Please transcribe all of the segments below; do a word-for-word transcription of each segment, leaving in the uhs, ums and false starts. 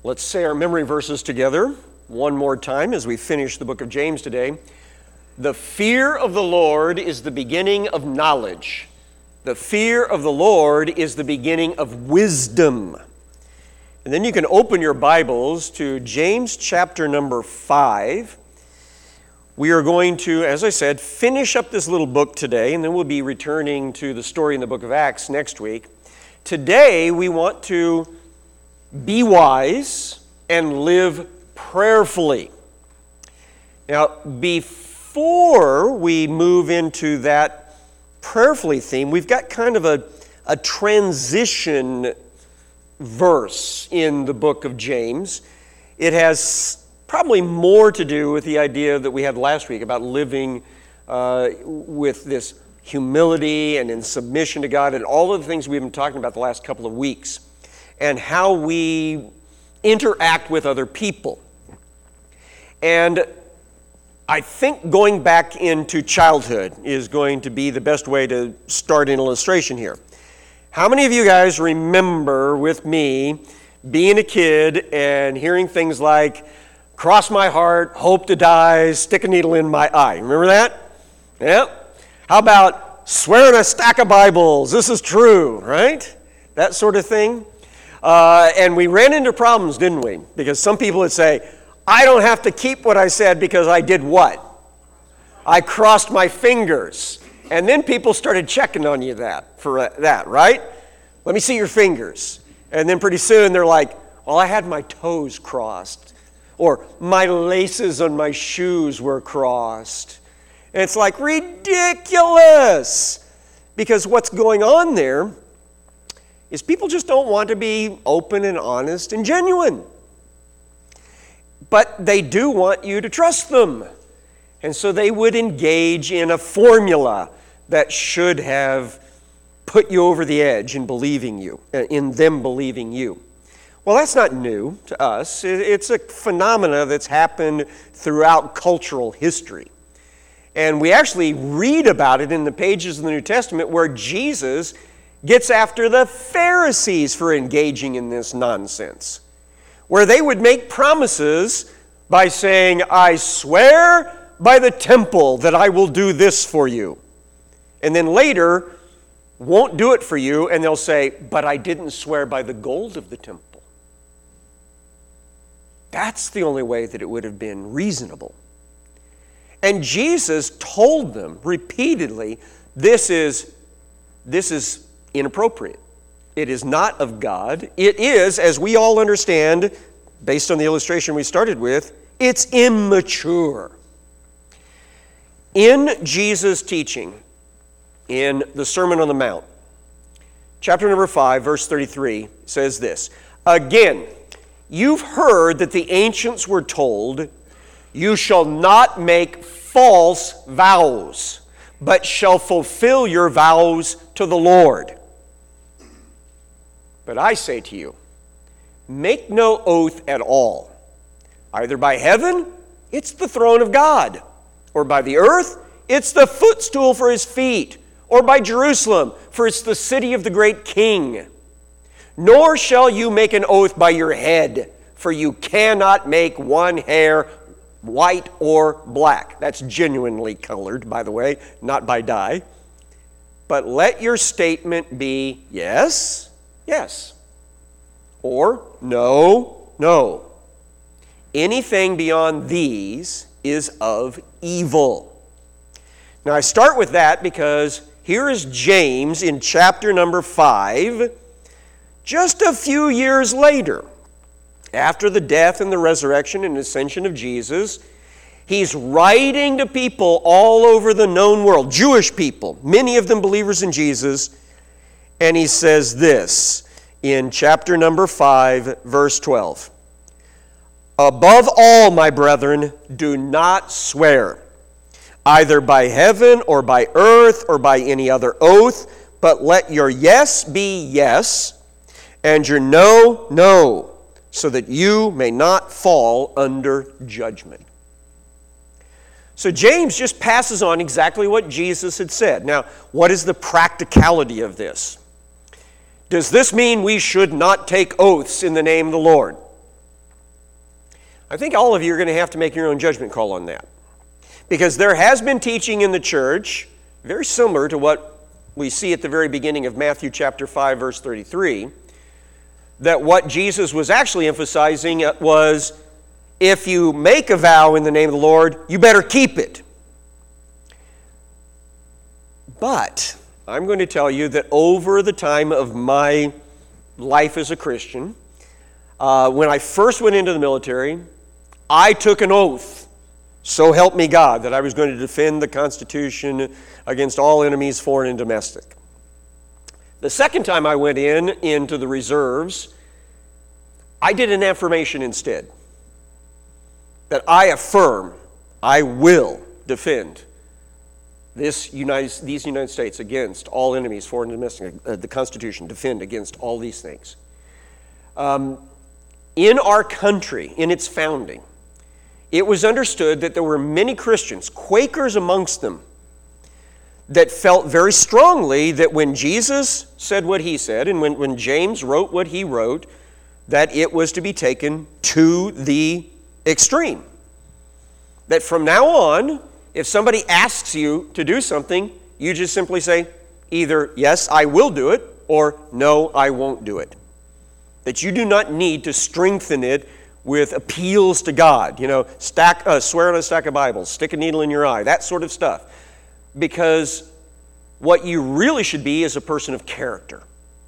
Let's say our memory verses together one more time as we finish the book of James today. The fear of the Lord is the beginning of knowledge. The fear of the Lord is the beginning of wisdom. And then you can open your Bibles to James chapter number five. We are going to, as I said, finish up this little book today, and then we'll be returning to the story in the book of Acts next week. Today, we want to be wise and live prayerfully. Now, before we move into that prayerfully theme, we've got kind of a, a transition verse in the book of James. It has probably more to do with the idea that we had last week about living uh, with this humility and in submission to God and all of the things we've been talking about the last couple of weeks and how we interact with other people. And I think going back into childhood is going to be the best way to start an illustration here. How many of you guys remember with me being a kid and hearing things like, cross my heart, hope to die, stick a needle in my eye? Remember that? Yeah. How about swear on a stack of Bibles, this is true, right? That sort of thing. Uh, and we ran into problems, didn't we? Because some people would say, I don't have to keep what I said because I did what? I crossed my fingers. And then people started checking on you that for uh, that, right? Let me see your fingers. And then pretty soon they're like, well, I had my toes crossed. Or my laces on my shoes were crossed. And it's like ridiculous. Because what's going on there is people just don't want to be open and honest and genuine. But they do want you to trust them. And so they would engage in a formula that should have put you over the edge in believing you, in them believing you. Well, that's not new to us. It's a phenomena that's happened throughout cultural history. And we actually read about it in the pages of the New Testament where Jesus gets after the Pharisees for engaging in this nonsense, where they would make promises by saying, I swear by the temple that I will do this for you. And then later, won't do it for you, and they'll say, but I didn't swear by the gold of the temple. That's the only way that it would have been reasonable. And Jesus told them repeatedly, this is, this is inappropriate. It is not of God. It is, as we all understand, based on the illustration we started with, it's immature. In Jesus' teaching, in the Sermon on the Mount, chapter number five, verse thirty-three, says this, again, you've heard that the ancients were told, you shall not make false vows, but shall fulfill your vows to the Lord. But I say to you, make no oath at all, either by heaven, it's the throne of God, or by the earth, it's the footstool for his feet, or by Jerusalem, for it's the city of the great king. Nor shall you make an oath by your head, for you cannot make one hair white or black. That's genuinely colored, by the way, not by dye. But let your statement be yes, yes, or no, no. Anything beyond these is of evil. Now I start with that because here is James in chapter number five, just a few years later, after the death and the resurrection and ascension of Jesus. He's writing to people all over the known world, Jewish people, many of them believers in Jesus, and he says this in chapter number five, verse twelve. Above all, my brethren, do not swear, either by heaven or by earth or by any other oath, but let your yes be yes, and your no, no, so that you may not fall under judgment. So James just passes on exactly what Jesus had said. Now, what is the practicality of this? Does this mean we should not take oaths in the name of the Lord? I think all of you are going to have to make your own judgment call on that. Because there has been teaching in the church, very similar to what we see at the very beginning of Matthew chapter five, verse thirty-three, that what Jesus was actually emphasizing was, if you make a vow in the name of the Lord, you better keep it. But I'm going to tell you that over the time of my life as a Christian, uh, when I first went into the military, I took an oath, so help me God, that I was going to defend the Constitution against all enemies, foreign and domestic. The second time I went in, into the reserves, I did an affirmation instead. That I affirm, I will defend this United, these United States against all enemies, foreign and domestic, uh, the Constitution, defend against all these things. Um, in our country, in its founding, it was understood that there were many Christians, Quakers amongst them, that felt very strongly that when Jesus said what he said, and when, when James wrote what he wrote, that it was to be taken to the extreme. That from now on, if somebody asks you to do something, you just simply say, either yes, I will do it, or no, I won't do it. That you do not need to strengthen it with appeals to God. You know, stack, uh, swear on a stack of Bibles, stick a needle in your eye, that sort of stuff. Because what you really should be is a person of character.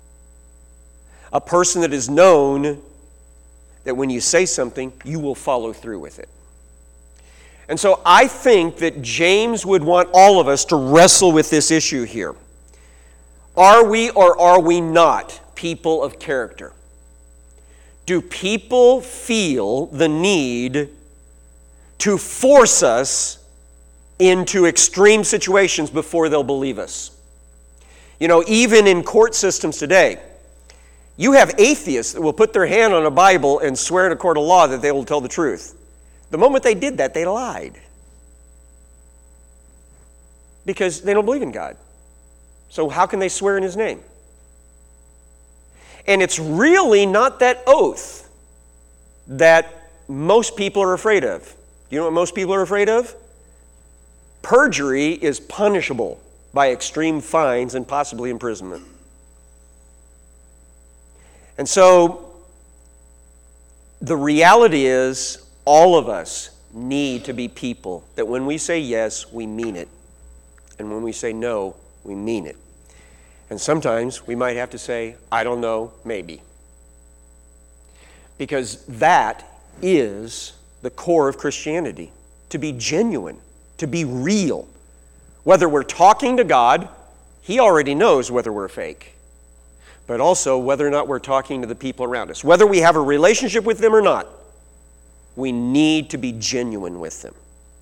A person that is known that when you say something, you will follow through with it. And so I think that James would want all of us to wrestle with this issue here. Are we or are we not people of character? Do people feel the need to force us into extreme situations before they'll believe us? You know, even in court systems today, you have atheists that will put their hand on a Bible and swear in a court of law that they will tell the truth. The moment they did that, they lied. Because they don't believe in God. So how can they swear in His name? And it's really not that oath that most people are afraid of. You know what most people are afraid of? Perjury is punishable by extreme fines and possibly imprisonment. And so the reality is, all of us need to be people that when we say yes, we mean it. And when we say no, we mean it. And sometimes we might have to say, I don't know, maybe. Because that is the core of Christianity. To be genuine, to be real. Whether we're talking to God, He already knows whether we're fake. But also whether or not we're talking to the people around us. Whether we have a relationship with them or not, we need to be genuine with them.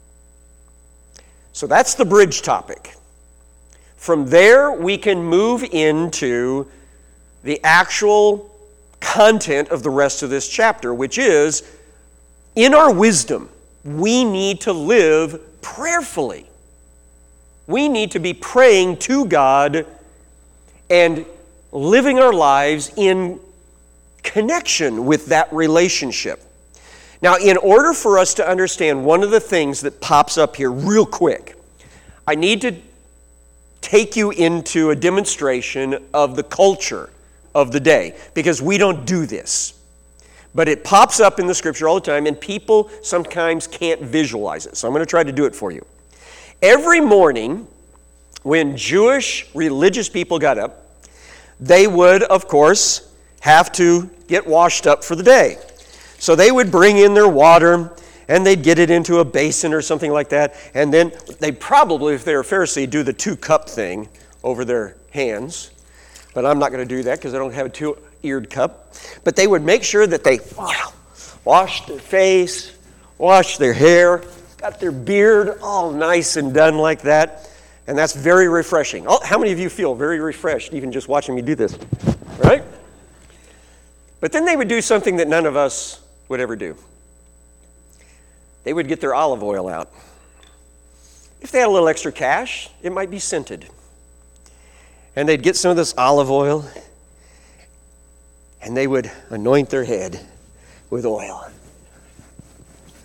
So that's the bridge topic. From there, we can move into the actual content of the rest of this chapter, which is, in our wisdom, we need to live prayerfully. We need to be praying to God and living our lives in connection with that relationship. Now, in order for us to understand one of the things that pops up here real quick, I need to take you into a demonstration of the culture of the day, because we don't do this. But it pops up in the Scripture all the time, and people sometimes can't visualize it. So I'm going to try to do it for you. Every morning, when Jewish religious people got up, they would, of course, have to get washed up for the day. So they would bring in their water, and they'd get it into a basin or something like that, and then they'd probably, if they're a Pharisee, do the two-cup thing over their hands. But I'm not going to do that because I don't have a two-eared cup. But they would make sure that they washed their face, washed their hair, got their beard all nice and done like that. And that's very refreshing. Oh, how many of you feel very refreshed even just watching me do this? Right? But then they would do something that none of us would ever do. They would get their olive oil out. If they had a little extra cash, it might be scented. And they'd get some of this olive oil, and they would anoint their head with oil.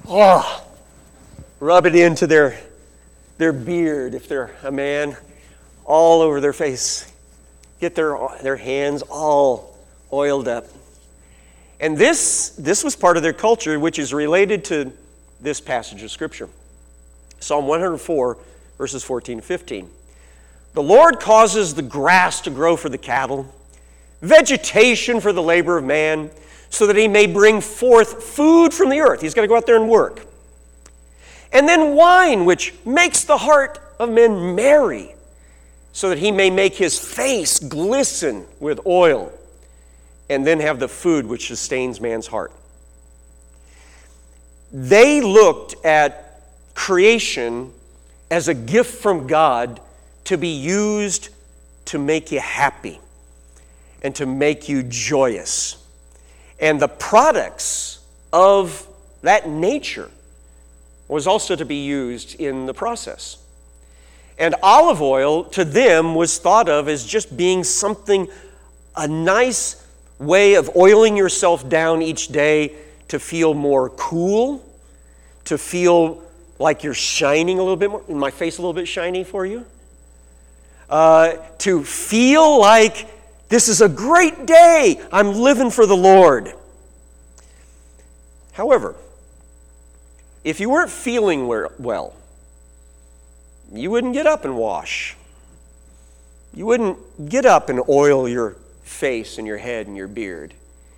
Oh, rub it into their, their beard if they're a man, all over their face. Get their, their hands all oiled up. And this, this was part of their culture, which is related to this passage of Scripture. Psalm one hundred four, verses fourteen and fifteen. The Lord causes the grass to grow for the cattle, vegetation for the labor of man, so that he may bring forth food from the earth. He's got to go out there and work. And then wine, which makes the heart of men merry, so that he may make his face glisten with oil, and then have the food which sustains man's heart. They looked at creation as a gift from God to be used to make you happy and to make you joyous. And the products of that nature was also to be used in the process. And olive oil to them was thought of as just being something, a nice way of oiling yourself down each day to feel more cool, to feel like you're shining a little bit more. My face a little bit shiny for you? Uh, to feel like this is a great day. I'm living for the Lord. However, if you weren't feeling well, you wouldn't get up and wash. You wouldn't get up and oil your face and your head and your beard,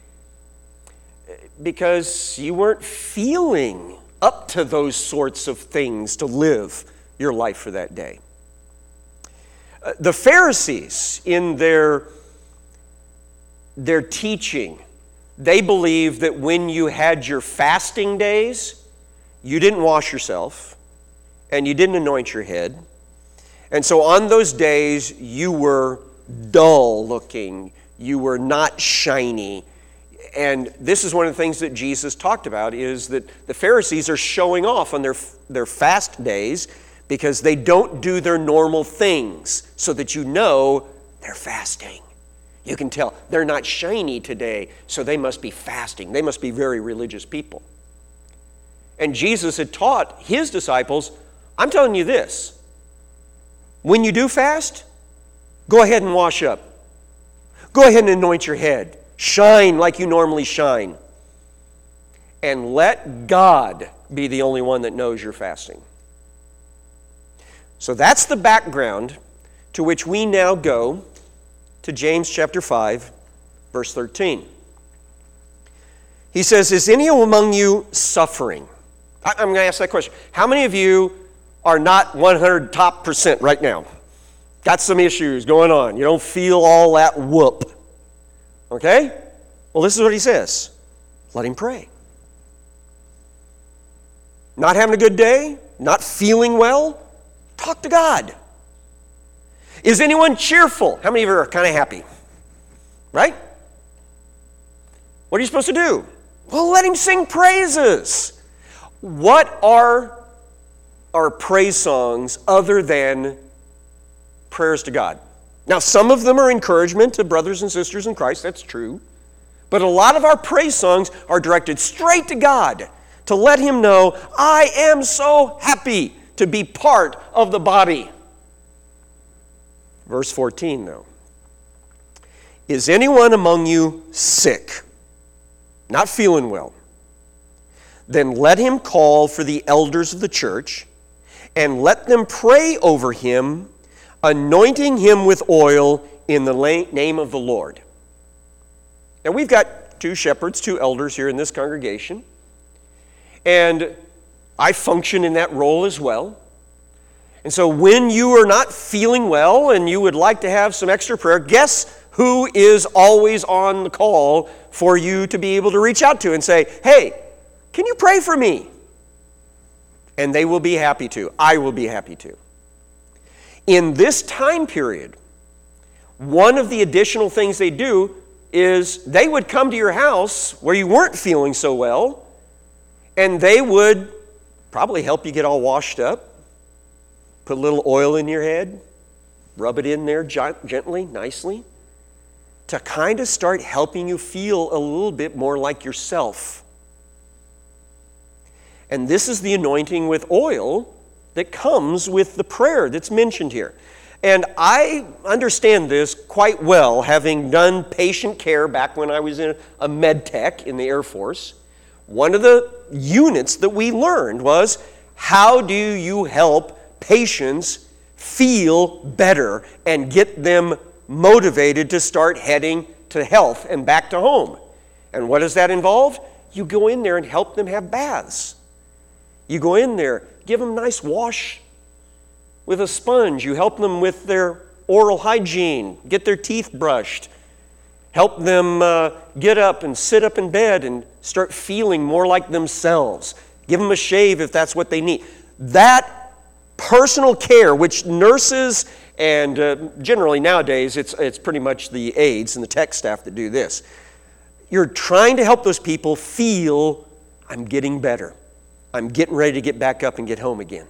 because you weren't feeling up to those sorts of things to live your life for that day. Uh, the Pharisees, in their, their teaching, they believed that when you had your fasting days, you didn't wash yourself and you didn't anoint your head. And so on those days, you were dull looking, you were not shiny. And this is one of the things that Jesus talked about, is that the Pharisees are showing off on their, their fast days because they don't do their normal things, so that you know they're fasting. You can tell they're not shiny today, so they must be fasting. They must be very religious people. And Jesus had taught his disciples, I'm telling you this, when you do fast, go ahead and wash up. Go ahead and anoint your head. Shine like you normally shine. And let God be the only one that knows you're fasting. So that's the background to which we now go to James chapter five, verse thirteen. He says, is any among you suffering? I'm going to ask that question. How many of you are not one hundred top percent right now? Got some issues going on. You don't feel all that whoop. Okay? Well, this is what he says. Let him pray. Not having a good day? Not feeling well? Talk to God. Is anyone cheerful? How many of you are kind of happy? Right? What are you supposed to do? Well, let him sing praises. What are our praise songs other than prayers to God? Now, some of them are encouragement to brothers and sisters in Christ. That's true. But a lot of our praise songs are directed straight to God to let him know, I am so happy to be part of the body. Verse fourteen, though. Is anyone among you sick, not feeling well? Then let him call for the elders of the church, and let them pray over him, anointing him with oil in the name of the Lord. Now, we've got two shepherds, two elders here in this congregation, and I function in that role as well. And so when you are not feeling well and you would like to have some extra prayer, guess who is always on the call for you to be able to reach out to and say, hey, can you pray for me? And they will be happy to. I will be happy to. In this time period, one of the additional things they do is they would come to your house where you weren't feeling so well, and they would probably help you get all washed up, put a little oil in your head, rub it in there gently, nicely, to kind of start helping you feel a little bit more like yourself. And this is the anointing with oil that comes with the prayer that's mentioned here. And I understand this quite well, having done patient care back when I was in a med tech in the Air Force. One of the units that we learned was, how do you help patients feel better and get them motivated to start heading to health and back to home? And what does that involve? You go in there and help them have baths. You go in there, give them a nice wash with a sponge. You help them with their oral hygiene, get their teeth brushed, help them uh, get up and sit up in bed and start feeling more like themselves. Give them a shave if that's what they need. That personal care, which nurses and uh, generally nowadays it's, it's pretty much the aides and the tech staff that do this. You're trying to help those people feel, I'm getting better. I'm getting ready to get back up and get home again.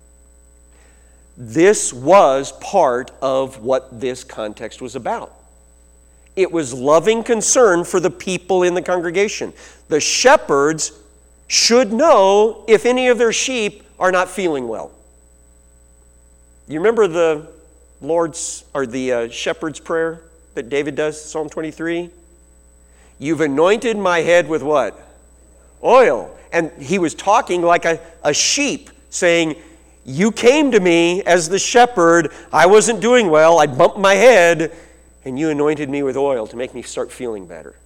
This was part of what this context was about. It was loving concern for the people in the congregation. The shepherds should know if any of their sheep are not feeling well. You remember the Lord's, or the uh, shepherd's prayer that David does, Psalm twenty-three? You've anointed my head with what? Oil. And he was talking like a, a sheep, saying, you came to me as the shepherd. I wasn't doing well. I bumped my head, and you anointed me with oil to make me start feeling better.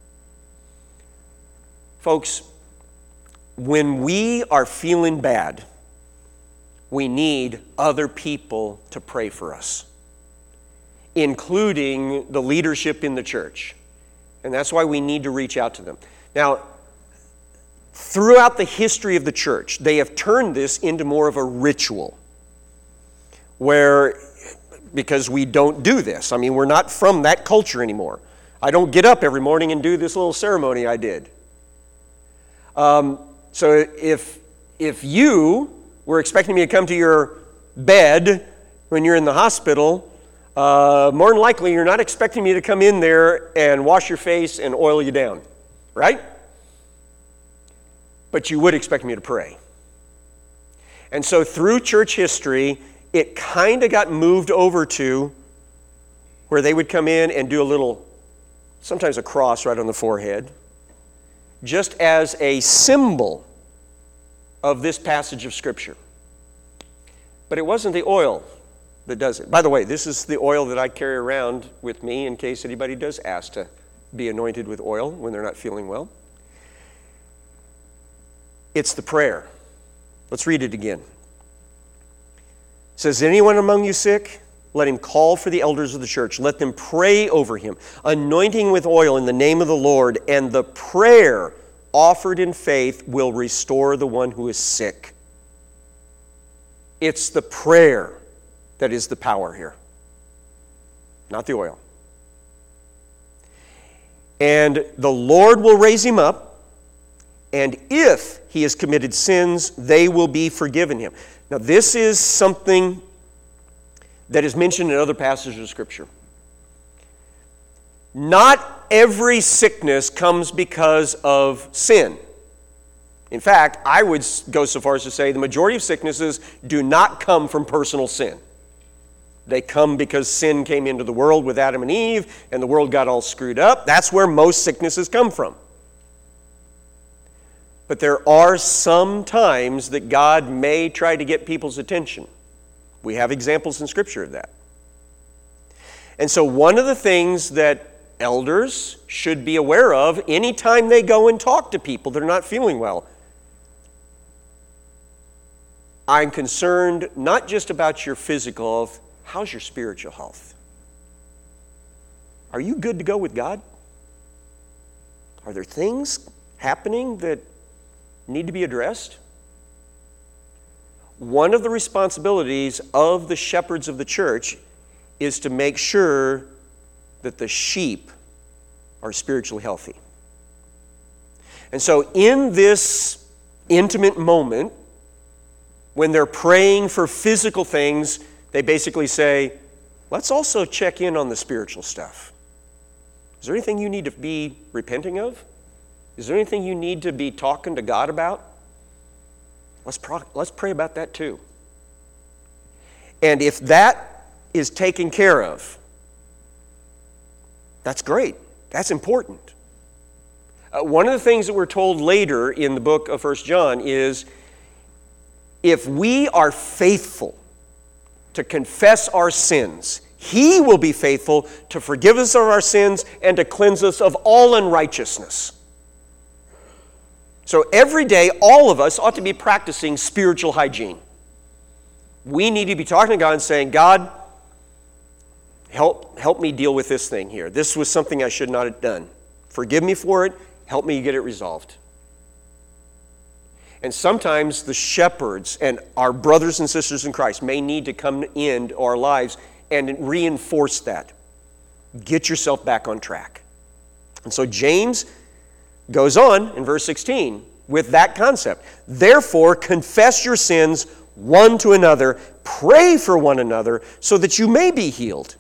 Folks, when we are feeling bad, we need other people to pray for us, including the leadership in the church. And that's why we need to reach out to them. Now, throughout the history of the church, they have turned this into more of a ritual where, because we don't do this. I mean, we're not from that culture anymore. I don't get up every morning and do this little ceremony I did. Um, so if, if you were expecting me to come to your bed when you're in the hospital, uh, more than likely you're not expecting me to come in there and wash your face and oil you down, right? But you would expect me to pray. And so through church history, it kind of got moved over to where they would come in and do a little, sometimes a cross right on the forehead, just as a symbol of this passage of Scripture. But it wasn't the oil that does it. By the way, this is the oil that I carry around with me in case anybody does ask to be anointed with oil when they're not feeling well. It's the prayer. Let's read it again. It says, anyone among you sick? Let him call for the elders of the church. Let them pray over him, anointing with oil in the name of the Lord, and the prayer offered in faith will restore the one who is sick. It's the prayer that is the power here, not the oil. And the Lord will raise him up, and if he has committed sins, they will be forgiven him. Now, this is something that is mentioned in other passages of Scripture. Not every sickness comes because of sin. In fact, I would go so far as to say the majority of sicknesses do not come from personal sin. They come because sin came into the world with Adam and Eve, and the world got all screwed up. That's where most sicknesses come from. But there are some times that God may try to get people's attention. We have examples in Scripture of that. And so one of the things that elders should be aware of anytime they go and talk to people that are not feeling well, I'm concerned not just about your physical health, how's your spiritual health? Are you good to go with God? Are there things happening that need to be addressed? One of the responsibilities of the shepherds of the church is to make sure that the sheep are spiritually healthy. And so in this intimate moment, when they're praying for physical things, they basically say, let's also check in on the spiritual stuff. Is there anything you need to be repenting of? Is there anything you need to be talking to God about? Let's, pro- let's pray about that too. And if that is taken care of, that's great. That's important. Uh, one of the things that we're told later in the book of First John is, if we are faithful to confess our sins, He will be faithful to forgive us of our sins and to cleanse us of all unrighteousness. So every day, all of us ought to be practicing spiritual hygiene. We need to be talking to God and saying, God, help, help me deal with this thing here. This was something I should not have done. Forgive me for it. Help me get it resolved. And sometimes the shepherds and our brothers and sisters in Christ may need to come into our lives and reinforce that. Get yourself back on track. And so James goes on in verse sixteen with that concept. Therefore, confess your sins one to another, pray for one another so that you may be healed.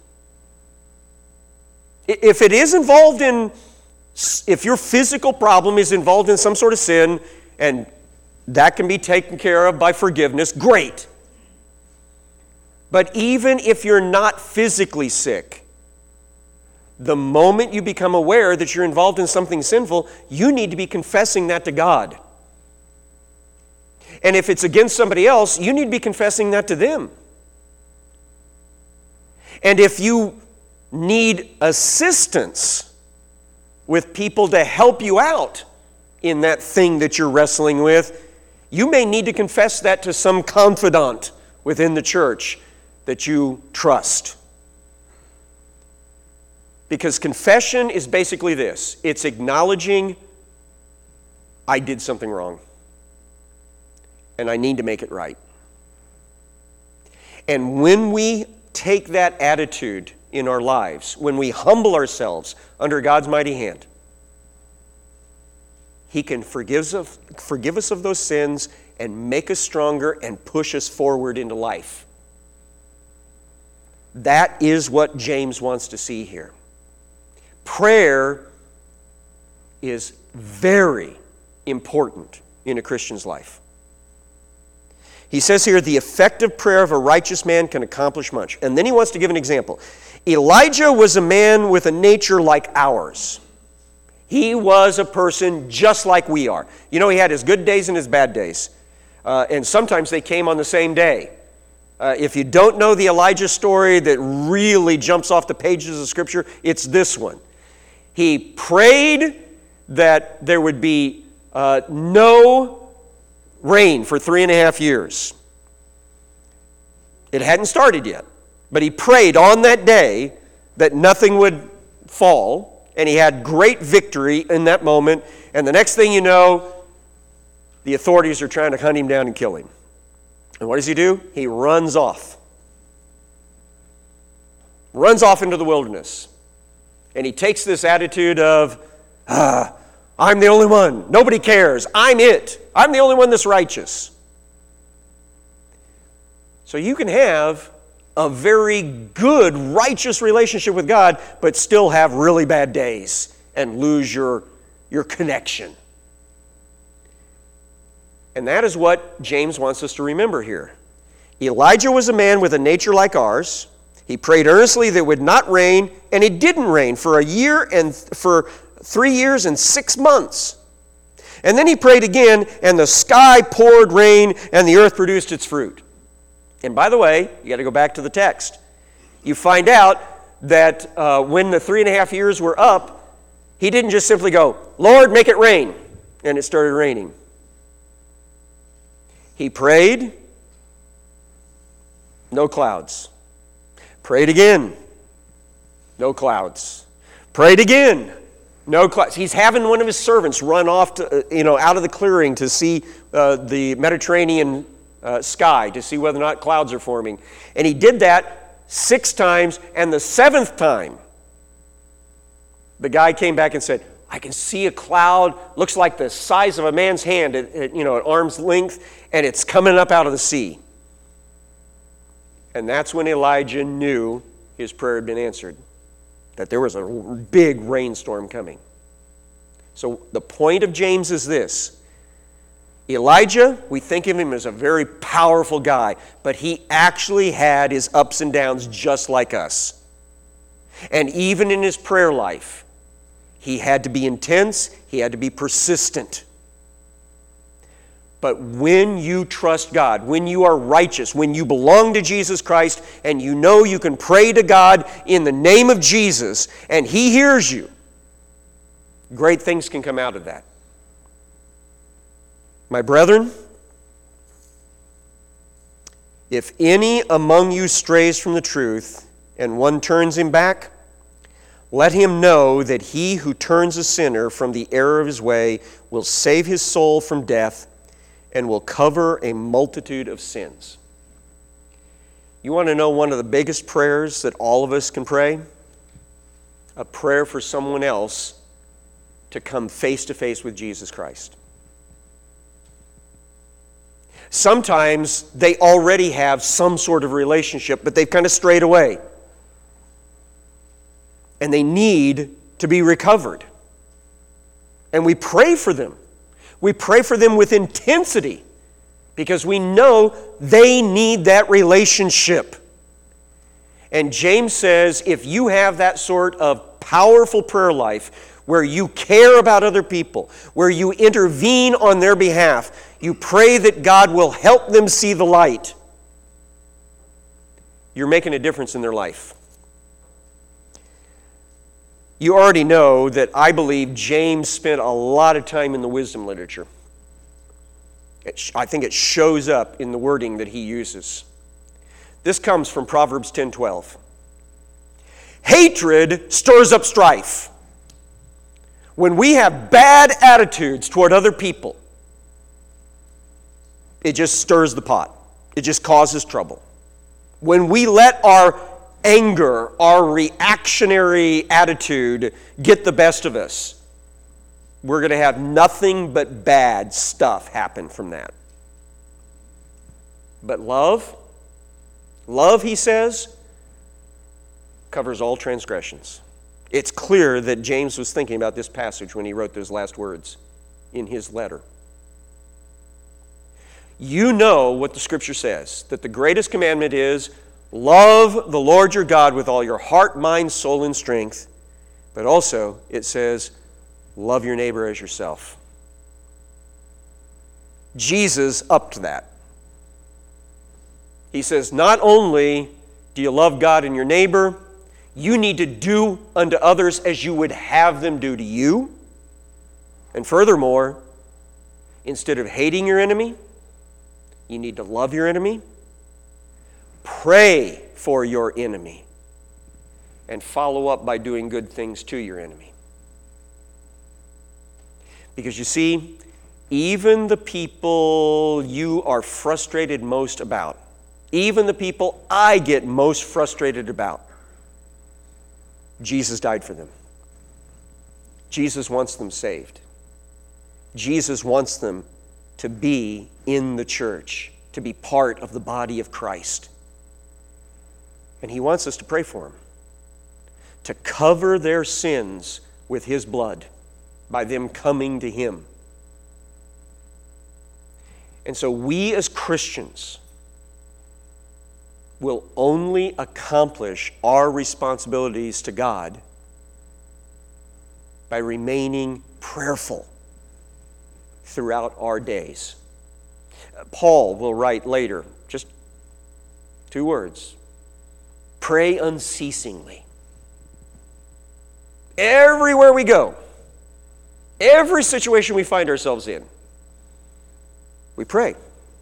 If it is involved in, if your physical problem is involved in some sort of sin, and that can be taken care of by forgiveness, great. But even if you're not physically sick, the moment you become aware that you're involved in something sinful, you need to be confessing that to God. And if it's against somebody else, you need to be confessing that to them. And if you need assistance with people to help you out in that thing that you're wrestling with, you may need to confess that to some confidant within the church that you trust. Because confession is basically this. It's acknowledging, I did something wrong, and I need to make it right. And when we take that attitude in our lives, when we humble ourselves under God's mighty hand, He can forgive us, forgive us of those sins and make us stronger and push us forward into life. That is what James wants to see here. Prayer is very important in a Christian's life. He says here, the effective prayer of a righteous man can accomplish much. And then he wants to give an example. Elijah was a man with a nature like ours. He was a person just like we are. You know, he had his good days and his bad days. Uh, and sometimes they came on the same day. Uh, if you don't know the Elijah story that really jumps off the pages of Scripture, it's this one. He prayed that there would be uh, no rain for three and a half years. It hadn't started yet, but he prayed on that day that nothing would fall, and he had great victory in that moment, and the next thing you know, the authorities are trying to hunt him down and kill him. And what does he do? He runs off. Runs off into the wilderness. And he takes this attitude of, ah, I'm the only one. Nobody cares. I'm it. I'm the only one that's righteous. So you can have a very good, righteous relationship with God, but still have really bad days and lose your, your connection. And that is what James wants us to remember here. Elijah was a man with a nature like ours. He prayed earnestly that it would not rain, and it didn't rain for a year and for three years and six months. And then he prayed again, and the sky poured rain, and the earth produced its fruit. And by the way, you got to go back to the text. You find out that uh, when the three and a half years were up, he didn't just simply go, Lord, make it rain, and it started raining. He prayed, no clouds. Prayed again, no clouds. Prayed again, no clouds. He's having one of his servants run off to, you know, out of the clearing to see uh, the Mediterranean uh, sky, to see whether or not clouds are forming. And he did that six times, and the seventh time, the guy came back and said, I can see a cloud, looks like the size of a man's hand, at, at, you know, at arm's length, and it's coming up out of the sea. And that's when Elijah knew his prayer had been answered, that there was a big rainstorm coming. So the point of James is this. Elijah, we think of him as a very powerful guy, but he actually had his ups and downs just like us. And even in his prayer life, he had to be intense, he had to be persistent. But when you trust God, when you are righteous, when you belong to Jesus Christ, and you know you can pray to God in the name of Jesus, and He hears you, great things can come out of that. My brethren, if any among you strays from the truth, and one turns him back, let him know that he who turns a sinner from the error of his way will save his soul from death and will cover a multitude of sins. You want to know one of the biggest prayers that all of us can pray? A prayer for someone else to come face to face with Jesus Christ. Sometimes they already have some sort of relationship, but they've kind of strayed away. And they need to be recovered. And we pray for them. We pray for them with intensity because we know they need that relationship. And James says, if you have that sort of powerful prayer life where you care about other people, where you intervene on their behalf, you pray that God will help them see the light, you're making a difference in their life. You already know that I believe James spent a lot of time in the wisdom literature. It, I think it shows up in the wording that he uses. This comes from Proverbs ten twelve. Hatred stirs up strife. When we have bad attitudes toward other people, it just stirs the pot. It just causes trouble. When we let our anger, our reactionary attitude get the best of us, we're going to have nothing but bad stuff happen from that. But love, love, he says, covers all transgressions. It's clear that James was thinking about this passage when he wrote those last words in his letter. You know what the Scripture says, that the greatest commandment is, love the Lord your God with all your heart, mind, soul, and strength. But also, it says, love your neighbor as yourself. Jesus upped that. He says, not only do you love God and your neighbor, you need to do unto others as you would have them do to you. And furthermore, instead of hating your enemy, you need to love your enemy. Pray for your enemy and follow up by doing good things to your enemy. Because you see, even the people you are frustrated most about, even the people I get most frustrated about, Jesus died for them. Jesus wants them saved. Jesus wants them to be in the church, to be part of the body of Christ. And he wants us to pray for them, to cover their sins with his blood by them coming to him. And so we as Christians will only accomplish our responsibilities to God by remaining prayerful throughout our days. Paul will write later, just two words, pray unceasingly. Everywhere we go, every situation we find ourselves in, we pray.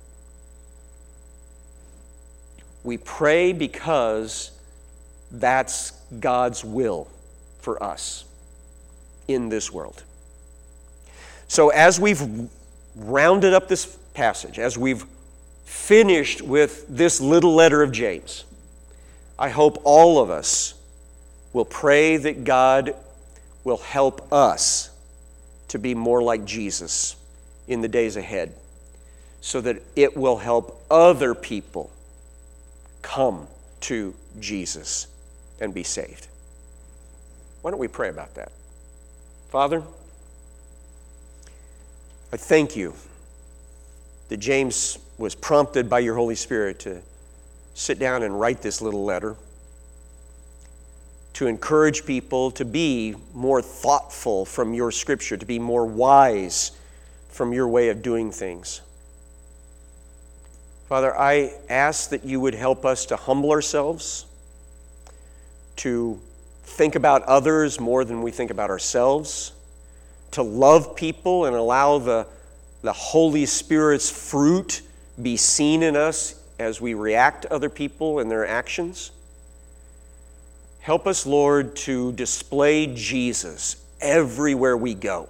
We pray because that's God's will for us in this world. So as we've rounded up this passage, as we've finished with this little letter of James, I hope all of us will pray that God will help us to be more like Jesus in the days ahead, so that it will help other people come to Jesus and be saved. Why don't we pray about that? Father, I thank you that James was prompted by your Holy Spirit to sit down and write this little letter to encourage people to be more thoughtful from your Scripture, to be more wise from your way of doing things. Father, I ask that you would help us to humble ourselves, to think about others more than we think about ourselves, to love people and allow the, the Holy Spirit's fruit be seen in us as we react to other people and their actions. Help us, Lord, to display Jesus everywhere we go.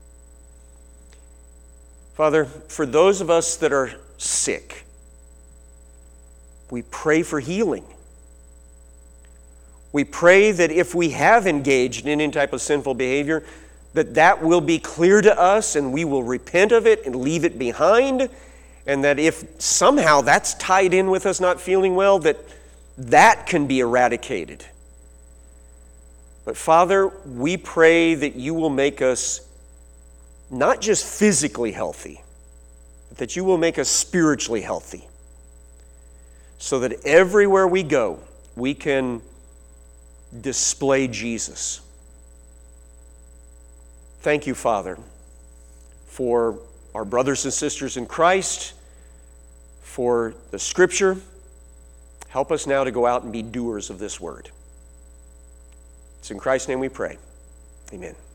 Father, for those of us that are sick, we pray for healing. We pray that if we have engaged in any type of sinful behavior, that that will be clear to us and we will repent of it and leave it behind, and that if somehow that's tied in with us not feeling well, that that can be eradicated. But Father, we pray that you will make us not just physically healthy, but that you will make us spiritually healthy, so that everywhere we go, we can display Jesus. Thank you, Father, for our brothers and sisters in Christ, for the Scripture. Help us now to go out and be doers of this word. It's in Christ's name we pray. Amen.